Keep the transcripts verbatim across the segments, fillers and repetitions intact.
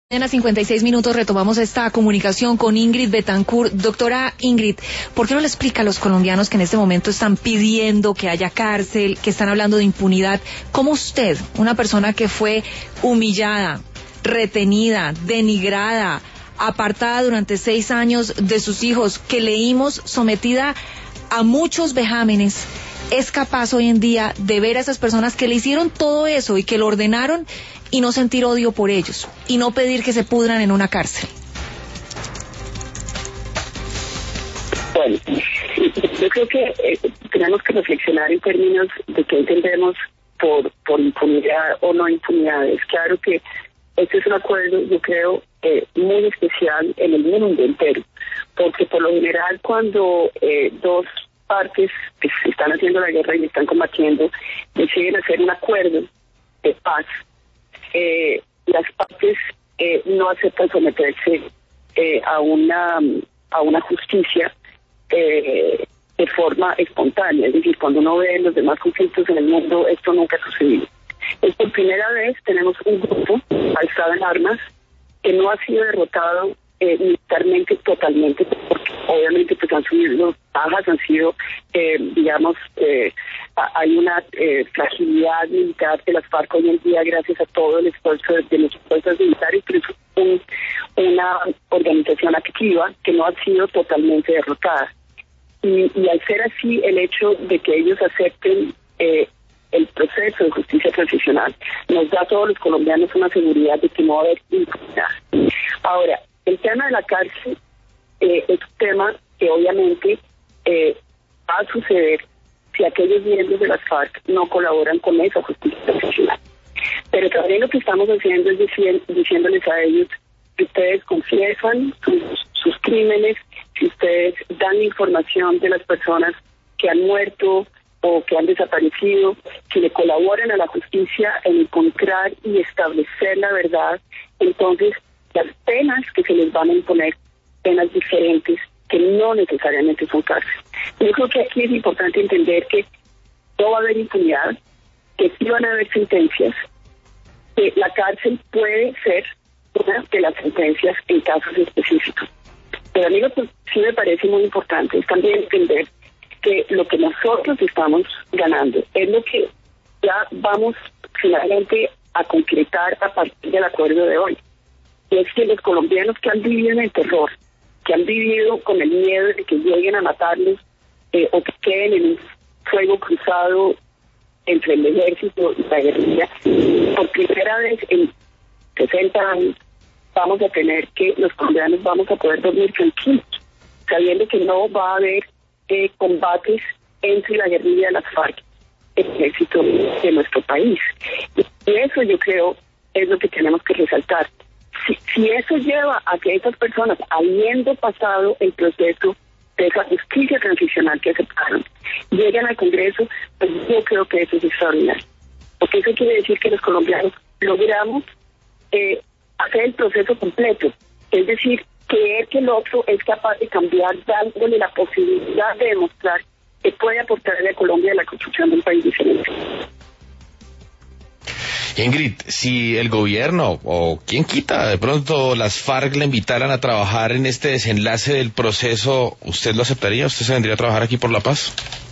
A cincuenta y seis minutos retomamos esta comunicación con Ingrid Betancourt. Doctora Ingrid, ¿por qué no le explica a los colombianos que en este momento están pidiendo que haya cárcel, que están hablando de impunidad? ¿Cómo usted, una persona que fue humillada, retenida, denigrada, apartada durante seis años de sus hijos, que leímos sometida a muchos vejámenes, es capaz hoy en día de ver a esas personas que le hicieron todo eso y que lo ordenaron y no sentir odio por ellos y no pedir que se pudran en una cárcel? Bueno, yo creo que eh, tenemos que reflexionar en términos de qué entendemos por, por impunidad o no impunidad. Es claro que este es un acuerdo, yo creo, eh, muy especial en el mundo entero, porque por lo general cuando eh, dos partes que se están haciendo la guerra y están combatiendo deciden hacer un acuerdo de paz, Eh, las partes eh, no aceptan someterse eh, a una a una justicia eh, de forma espontánea. Es decir, cuando uno ve los demás conflictos en el mundo, esto nunca ha sucedido. Es por primera vez tenemos un grupo alzado en armas que no ha sido derrotado eh, militarmente totalmente, porque obviamente pues han sido bajas, han sido, eh, digamos, eh, hay una eh, fragilidad militar de las FARC hoy en día gracias a todo el esfuerzo de, de las fuerzas militares, pero es un, una organización activa que no ha sido totalmente derrotada. Y, y al ser así, el hecho de que ellos acepten eh, el proceso de justicia transicional nos da a todos los colombianos una seguridad de que no va a haber impunidad. Ahora, el tema de la cárcel eh, es un tema que obviamente eh, va a suceder si aquellos miembros de las FARC no colaboran con esa justicia transicional. Pero también lo que estamos haciendo es decir, diciéndoles a ellos que ustedes confiesan sus, sus crímenes, si ustedes dan información de las personas que han muerto o que han desaparecido, si le colaboran a la justicia en encontrar y establecer la verdad, entonces las penas que se les van a imponer, penas diferentes, que no necesariamente son cárcel. Yo creo que aquí es importante entender que no va a haber impunidad, que sí van a haber sentencias, que la cárcel puede ser una de las sentencias en casos específicos. Pero a mí lo que sí me parece muy importante es también entender que lo que nosotros estamos ganando es lo que ya vamos finalmente a concretar a partir del acuerdo de hoy. Y es que los colombianos que han vivido en el terror, que han vivido con el miedo de que lleguen a matarlos eh, o que queden en un fuego cruzado entre el ejército y la guerrilla, por primera vez en sesenta años vamos a tener que los colombianos vamos a poder dormir tranquilos, sabiendo que no va a haber eh, combates entre la guerrilla de las FARC y el ejército de nuestro país. Y eso yo creo es lo que tenemos que resaltar. Si, si eso lleva a que esas personas, habiendo pasado el proceso de esa justicia transicional que aceptaron, lleguen al Congreso, pues yo creo que eso es extraordinario. Porque eso quiere decir que los colombianos logramos eh, hacer el proceso completo. Es decir, creer que el otro es capaz de cambiar, dándole la posibilidad de demostrar que puede aportarle a Colombia a la construcción de un país diferente. Ingrid, si el gobierno o quien quita, de pronto las FARC le invitaran a trabajar en este desenlace del proceso, ¿usted lo aceptaría? ¿Usted se vendría a trabajar aquí por la paz?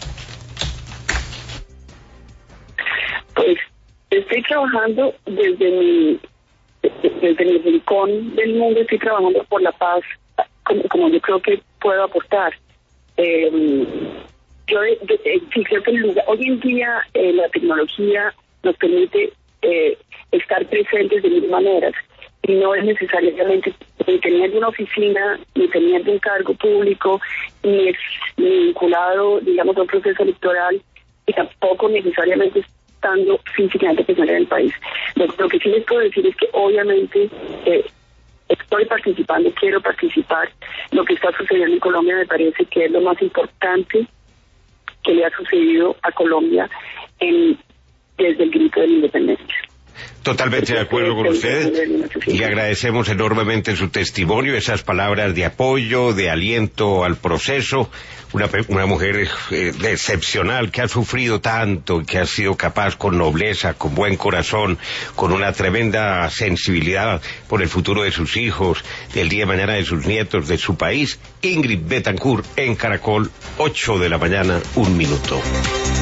Pues estoy trabajando desde mi desde mi rincón del mundo, estoy trabajando por la paz como, como yo creo que puedo aportar. Eh, yo, yo sí creo que el lugar, hoy en día eh, la tecnología nos permite Eh, estar presentes de mil maneras y no es necesariamente ni teniendo una oficina, ni teniendo un cargo público, ni es ni vinculado, digamos, a un proceso electoral y tampoco necesariamente estando físicamente presente en el país. Lo, lo que sí les puedo decir es que obviamente eh, estoy participando, quiero participar. Lo que está sucediendo en Colombia me parece que es lo más importante que le ha sucedido a Colombia en desde el grito de la independencia. Totalmente de acuerdo con usted. Le agradecemos enormemente su testimonio, esas palabras de apoyo, de aliento al proceso. Una, una mujer eh, excepcional que ha sufrido tanto, que ha sido capaz con nobleza, con buen corazón, con una tremenda sensibilidad por el futuro de sus hijos, del día de mañana de sus nietos, de su país. Ingrid Betancourt en Caracol, ocho de la mañana, un minuto.